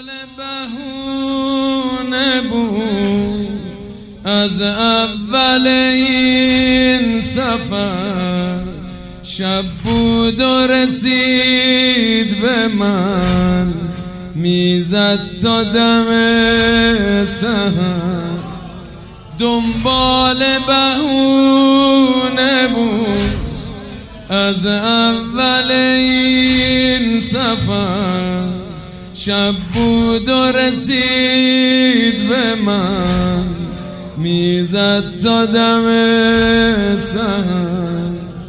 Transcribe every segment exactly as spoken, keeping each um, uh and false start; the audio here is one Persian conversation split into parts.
بهونه بود از اول این سفر، شب بود و رسید به من، میزد تا دم سحر. دنبال بهونه بود از اول این سفر، شب بود و رسید به من، میزد تا دم سحر.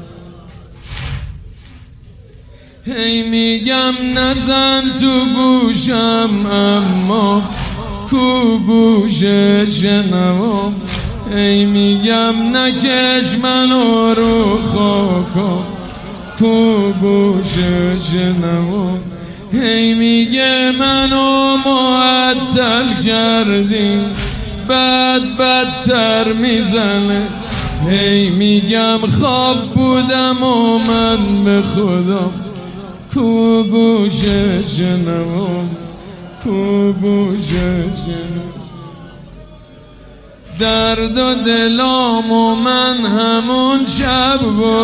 هی میگم نزن تو گوشم، اما کو گوش شنوم. هی میگم نکش منو رو خاکم، کو گوش شنوم. هی میگه منو معطل کردی، بعد بدتر میزنه. هی میگم خواب بودم و من به خودم، کو گوش شنوم، کو گوش شنوم. درد و دلام و من همون شب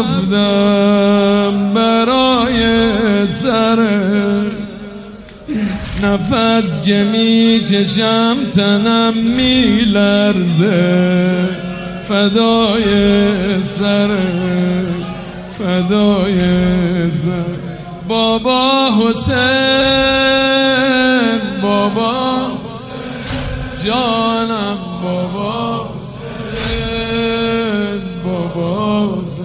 گفتم برای سرت، نفس که میکشم تنم میلرزه، فدای سرت، فدای سرت. بابا حسین، بابا جانم، بابا حسین، بابا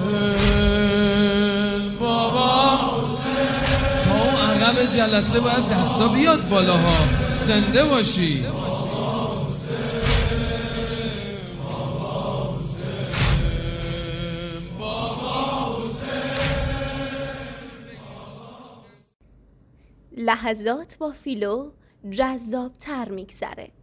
حسین، بابا حسین. تا اون عقب جلسه باید دستا بیاد بالاها، زنده باشی. لحظات با فیلو جذاب تر میگذره.